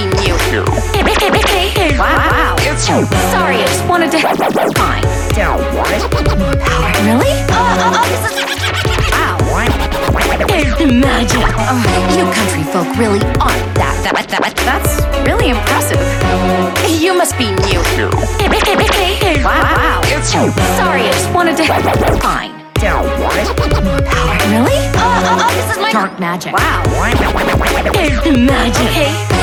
new here. Hey, wow. Sorry, I just wanted to. Fine. More power. Really? This is. Wow. Magic. You country folk really aren't that's really impressive. You must be new here. Wow. Sorry, I just wanted to. Fine. More power. Really? This is my dark magic. Wow. Magic. Okay.